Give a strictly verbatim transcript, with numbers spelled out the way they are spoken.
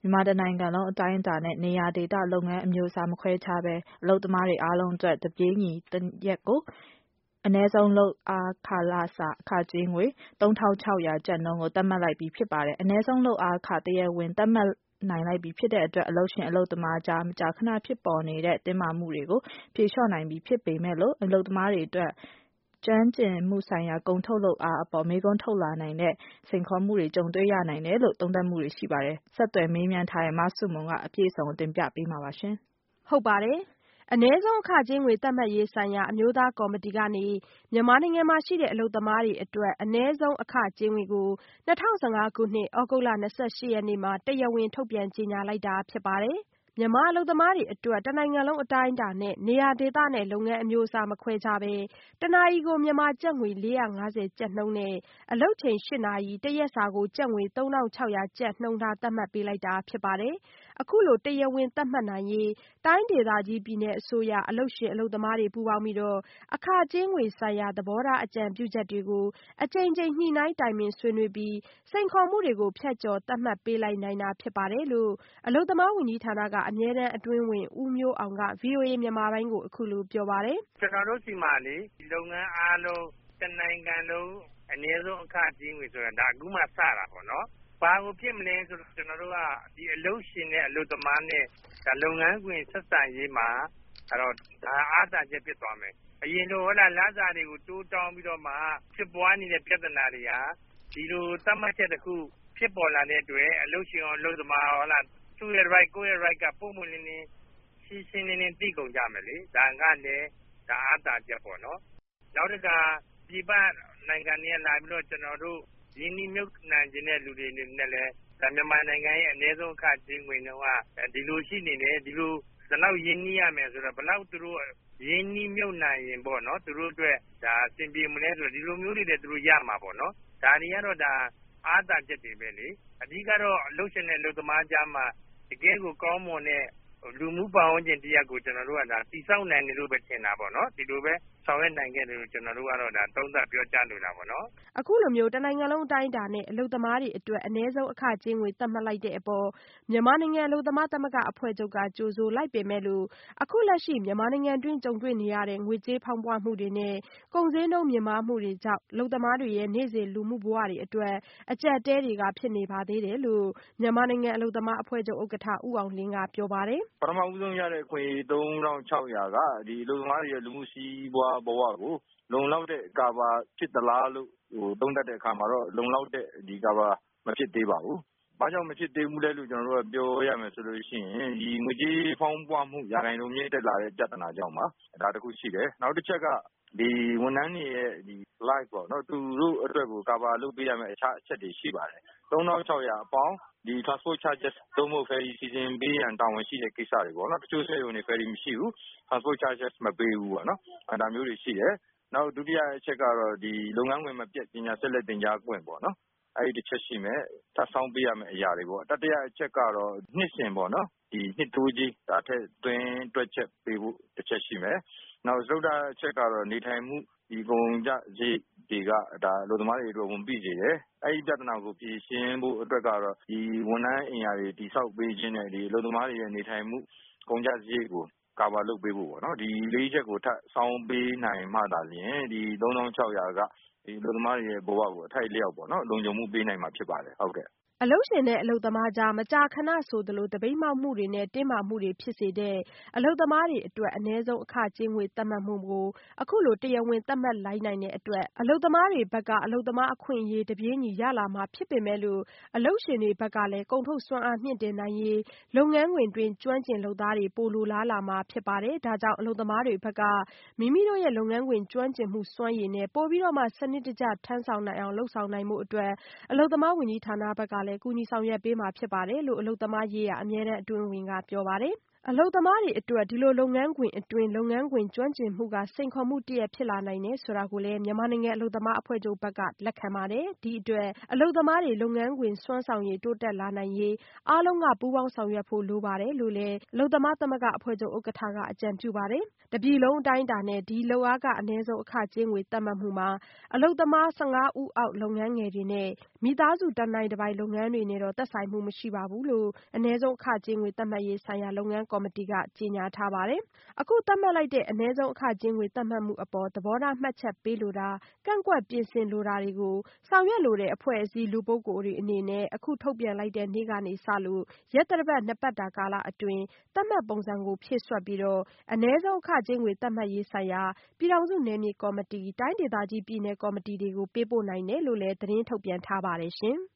မြန်မာတနိုင်ငံလုံးအတိုင်းအတာနဲ့နေရာဒေသလုပ်ငန်းအမျိုးအစားမခွဲခြားဘဲအလုပ်သမားတွေအားလုံးအတွက်တပြေးညီတရက်ကိုအနည်းဆုံးလုပ်အားခလစာအခကြေးငွေသုံးထောင်ခြောက်ရာကျပ်နှုန်းကိုသတ်မှတ်လိုက်ပြီးဖြစ်ပါတယ်။အနည်းဆုံးလုပ်အားခတရားဝင်သတ်မှတ်နိုင်လိုက်ပြီဖြစ်တဲ့အတွက်အလုပ်ရှင်အလုပ်သမားကြားမကြာခဏဖြစ်ပေါ်နေတဲ့တင်းမာမှုတွေကိုဖြေလျှော့နိုင်ပြီဖြစ်ပေမဲ့လို့အလုပ်သမားတွေအတွက်ကျွမ်းကျင်မှုဆိုင်ရာကုန်ထုတ်လုပ်အားအပေါ်မေးခွန်းထုတ်လာနိုင်တဲ့စိန်ခေါ်မှုတွေကြုံတွေ့ရနိုင်တယ်လို့သုံးသပ်မှုတွေရှိပါတယ်။ဆက်သွယ်မေးမြန်းထားတဲ့မဆုမွန်ကအပြည့်အစုံကိုတင်ပြပေးမှာပါရှင်။ဟုတ်ပါတယ်။အနည်းဆုံးအခကြေးငွေသတ်မှတ်ရေးဆိုင်ရာအမျိုးသားကော်မတီကနေမြန်မာနိုင်ငံမှာရှိတဲ့အလုပ်သမားတွေအတွက်အနည်းဆုံးအခကြေးငွေကို၂၀၁၅ခုနှစ်ဩဂုတ်လ၂၈ရက်နေ့မှာတရားဝင်ထုတ်ပြန်ကြေညာလိုက်တာဖြစ်ပါတယ်။မြန်မာအလုပ်သမားတွေအတွက်တနိုင်ငံလုံးအတိုင်းအတာနဲ့နေရာဒေသနဲ့လုပ်ငန်းအမျိုးအစားမခွဲခြားဘဲတနာရီကိုမြန်မာကျပ်ငွေ၄ရာ၅ဆယ်ကျပ်နှုန်းနဲ့အလုပ်ချိန်၈နာရီတရက်စာကိုကျပ်ငွေသုံးထောင်ခြောက်ရာကျပ်နှုန်းထားသတ်မှတ်ပေးလိုက်တာဖြစ်ပါတယ်။အခုလိုတရားဝင်သတ်မှတ်နိုင်ရေးတိုင်းဒေသကြီးပြည်နယ်အစိုးရအလုပ်ရှင်အလုပ်သမားတွေပူးပေါင်းပြီးတော့အခကြေးငွေဆိုင်ရာသဘောထားအကြံပြုချက်တွေကိုအကြိမ်ကြိမ်ညှိနှိုင်းတိုင်ပင်ဆွေးနွေးပြီးစိန်ခေါ်မှုတွေကိုဖျက်ကျော်သတ်မှတ်ပေးလိုက်နိုင်တာဖြစ်ပါတယ်လို့အလုပ်သမားဝန်ကြီးဌာနကအမြဲတမ်းအတွင်းဝန်ဦးမျိုးအောင်က ဗွီအိုအေမြန်မာပိုင်းကိုအခုလိုပြောပါတယ်။ကျွန်တော်တို့စီမှာလေလုပ်ငန်းအားလုံးတနိုင်ငံလုံးအနည်းဆုံးအခကြေးငွေဆိုတာဒါအခုမှစတာပေါ့နော်။ဘာကိုဖြစ်မလဲဆိုတော့ကျွန်တော်တို့ကဒီအလုပ်ရှင်နဲ့အလုပ်သမားနဲ့ဒါလုပ်ငန်းခွင်ဆက်ဆံရေးမှာအဲ့တော့ဒါအားသာချက်ဖြစ်သွားမယ်။အရင်တော့ဟောလာလစာတွေကိုတိုးတောင်းပြီးတော့မှဖြစ်ပွားနေတဲ့ပြဿနာတွေဟာဒီလိုသတ်မှတ်ချက်တစ်ခုဖြစ်ပေါ်လာတဲ့အတွက်အလုပ်ရှင်ရောအလုပ်သမားရောဟောလာသူ့ရဲ့ right ကိုယ့်ရဲ့ right ကပုံမှန်လင်းလင်းရှင်းရှင်းလင်းလင်းသိကုန်ကြမယ်လေဒါကလည်းဒါအားသာချက်ပေါ့နော်နောက်တစ်ခါဒီပနိုင်ငံတွေလာပြီးတော့ကျွန်တော်တို့ရင်းနှီးမြှုပ်နှံခြင်းတဲ့လူတွေနဲ့လည်းဒါမြန်မာနိုင်ငံရဲ့အနည်းဆုံးအခကြေးငွေနှုန်းကဒီလိုရှိနေတယ်ဒီလိုဘယ်လောက်ရင်းနှီးရမယ်ဆိုတော့ဘယ်လောက်သူတို့ရင်းနှီးမြှုပ်နှံရင်ပေါ့နော်သူတို့အတွက်ဒါအဆင်ပြေမလဲဆိုတော့ဒီလိုမျိုးတွေလည်းသူတို့ရမှာပေါ့နော်ဒါတွေကတော့ဒါအားသာချက်တွေပဲလေအဓိကတော့အလုပ်ရှင်နဲ့အလုပ်သမားကြားမှာတကယ်ကိုကောင်းမွန်တဲ့လူမှုပတ်ဝန်းကျင်တရားကိုကျွန်တော်တို့ကဒါတိစောက်နိုင်တယ်လို့ပဲထင်တာပေါ့နော်ဒီလိုပဲဆောင်ရွက်နိုင်ခဲ့တယ်လို့ကျွန်တော်တို့ကတော့ဒါသုံးသပ်ပြောကြားလိုတာပေါ့နော်အခုလိုမျိုးတနိုင်ငံလုံးအတိုင်းအတာနဲ့အလုပ်သမားတွေအတွက်အနည်းဆုံးအခကြေးငွေသတ်မှတ်လိုက်တဲ့အပေါ်မြန်မာနိုင်ငံအလုပ်သမားသမဂ္ဂအဖွဲ့ချုပ်ကကြိုဆိုလိုက်ပေမဲ့လို့အခုလက်ရှိမြန်မာနိုင်ငံတွင်းကြုံတွေ့နေရတဲ့ငွေကြေးဖောင်းပွမှုတွေနဲ့ကုန်ဈေးနှုန်းမြင့်မားမှုတွေကြောင့်အလုပ်သမားတွေရဲ့နေ့စဉ်လူမှုဘဝတွေအတွက်အကျပ်အတည်းတွေကဖြစ်နေပါသေးတယ်လို့မြန်မာနိုင်ငံအလုပ်သမားအဖွဲ့ချုပ်ဥက္ကဋ္ဌဦးအောင်လင်းကပြောပါတယ်ပထမဦးဆုံးရတဲ့အခွင့်အရေးသုံးထောင်ခြောက်ရာကဒီအလုပ်သမားတွေရဲ့လူမှုစီးပွားဘဝကိုလုံလောက်တဲ့ကာဗာဖြစ်သလားလို့ဟိုသုံးသပ်တဲ့အခါမှာတော့လုံလောက်တဲ့ဒီကာဗာမဖြစ်သေးပါဘူး။ဘာကြောင့်မဖြစ်သေးဘူးလဲလို့ကျွန်တော်တို့ကပြောရမယ်ဆိုလို့ရှိရင်ဒီငွေကြေးဖောင်းပွားမှုရာခိုင်နှုန်းမြင့်တက်လာတဲ့ပြဿနာကြောင့်ပါ။ဒါတခုရှိတယ်။နောက်တစ်ချက်ကဒီဝန်ထမ်းတွေရဲ့ဒီ life ပေါ့နော်သူတို့အတွက်ကိုကာဗာလုပ်ပေးရမယ့်အခြားအချက်တွေရှိပါတယ်။သုံးထောင်ခြောက်ရာအပေါင်းဒီ transport charges သုံးဖို့ ferry စီစဉ်ပေးရန်တာဝန်ရှိတဲ့ကိစ္စတွေပေါ့နော်တချို့ဆက်ရုံတွေ ferry မရှိဘူး transport charges မပေးဘူးပေါ့နော်အဲဒါမျိုးတွေရှိတယ်နောက်ဒုတိယအချက်ကတော့ဒီလုပ်ငန်းခွင်မှာပြည့်ပညာဆက်လက်သင်ကြားခွင့်ပေါ့နော်အဲဒီတစ်ချက်ရှိမယ်ထပ်ဆောင်ပေးရမယ့်အရာတွေပေါ့တတိယအချက်ကတော့နှစ်စဉ်ပေါ့နော်ဒီနှစ်တိုးကြီးဒါထက်တွင်းတွက်ချက်ပေးဖို့တစ်ချက်ရှိမယ်နောက်သုဒ္ဓအချက်ကတော့နေထိုင်မှုဒီကုန်ကြဈေးတွေကဒါလူသမားတွေအတွက်ဝန်ပြီးစေတယ်အဲဒီပြဿနာကိုဖြေရှင်းဖို့အတွက်ကတော့ဒီဝန်ထမ်းအင်အားတွေတိစောက်ပေးခြင်းနဲ့ဒီလူသမားတွေရဲ့နေထိုင်မှုကုန်ကြဈေးကိုကာဗာလုပ်ပေးဖို့ပေါ့နော်ဒီလေးချက်ကိုထပ်ဆောင်ပေးနိုင်မှသာလျှင်ဒီသုံးထောင်ခြောက်ရာကဒီလူသမားတွေရဲ့ဘဝကိုအထိုက်လျောက်ပေါ့နော်လုံခြုံမှုပေးနိုင်မှာဖြစ်ပါတယ်ဟုတ်ကဲ့အလုပ်ရှင်နဲ့အလုပ်သမားကြားမကြာခဏဆိုသလိုတပိတ်မှောက်မှုတွေနဲ့တင်းမာမှုတွေဖြစ်စေတဲ့အလုပ်သမားတွေအတွက်အနည်းဆုံးအခကြေးငွေသတ်မှတ်မှုကိုအခုလိုတရားဝင်သတ်မှတ်လိုက်နိုင်တဲ့အတွက်အလုပ်သမားတွေဘက်ကအလုပ်သမားအခွင့်အရေးတပြေးညီရလာမှာဖြစ်ပေမဲ့လို့အလုပ်ရှင်တွေဘက်ကလည်းကုန်ထုတ်စွမ်းအားမြင့်တင်နိုင်ရေးလုပ်ငန်းခွင်တွင်ကျွမ်းကျင်လုပ်သားတွေပိုလိုလားလာမှာဖြစ်ပါတယ်ဒါကြောင့်အလုပ်သမားတွေဘက်ကမိမိတို့ရဲ့လုပ်ငန်းခွင်ကျွမ်းကျင်မှုစွမ်းရည်နဲ့ပိုပြီးတော့မှစနစ်တကျထမ်းဆောင်နိုင်အောင်လုပ်ဆောင်နိုင်မှုအတွက်အလုပ်သမားဝန်ကြီးဌာနဘက်ကလည်းကူညီဆောင်ရွက်ပေးမှာဖြစ်ပါတယ်လို့အလုပ်သမားရေးရာအမြဲတမ်းအတွင်းဝင်ကပြောပါတယ်။အလုပ်သမားတွေအတွက်ဒီလိုလုပ်ငန်းခွင်အတွင်းလုပ်ငန်းခွင်ကျွမ်းကျင်မှုကစိန်ခေါ်မှုတစ်ရပ်ဖြစ်လာနိုင်တယ်ဆိုတာကိုလည်းမြန်မာနိုင်ငံအလုပ်သမားအဖွဲ့ချုပ်ဘက်ကလက်ခံပါတယ်။ဒီအတွက်အလုပ်သမားတွေလုပ်ငန်းခွင်စွမ်းဆောင်ရည်တိုးတက်လာနိုင်ရေးအားလုံးကပူးပေါင်းဆောင်ရွက်ဖို့လိုပါတယ်လို့လည်းအလုပ်သမားသမဂ္ဂအဖွဲ့ချုပ်ဥက္ကဋ္ဌကအကြံပြုပါတယ်။တပြည်လုံးအတိုင်းအတာနဲ့ဒီလုပ်အားကအနည်းဆုံးအခကြေးငွေသတ်မှတ်မှုမှာအလုပ်သမား ၁၅ ဦးအောက်လုပ်ငန်းငယ်တွေနဲ့မိသားစုတနိုင်တပိုင်လုပ်ငန်းတွေနဲ့တော့သက်ဆိုင်မှုမရှိပါဘူးလို့အနည်းဆုံးအခကြေးငွေသတ်မှတ်ရေးဆိုင်ရာလုပ်ငန်းကော်မတီကကြေညာထားပါတယ်။အခုသတ်မှတ်လိုက်တဲ့အနည်းဆုံးအခကြေးငွေသတ်မှတ်မှုအပေါ်သဘောထားမှတ်ချက်ပေးလိုတာကန့်ကွက်ပြင်ဆင်လိုတာတွေကိုဆောင်ရွက်လိုတဲ့အဖွဲ့အစည်းလူပုဂ္ဂိုလ်တွေအနေနဲ့အခုထုတ်ပြန်လိုက်တဲ့နေ့ကနေစလို့ရက်သတ္တပတ်နှစ်ပတ်တာကာလအတွင်းသတ်မှတ်ပုံစံကိုဖြည့်စွက်ပြီးတော့အနည်းဆုံးအခကြေးငွေသတ်မှတ်ရေးဆိုင်ရာပြည်ထောင်စုနယ်မြေကော်မတီတိုင်းဒေသကြီးပြည်နယ်ကော်မတီတွေကိုပေးပို့နိုင်တယ်လို့လည်းသတင်းထုတ်ပြန်ထားပါတယ်ရှင်။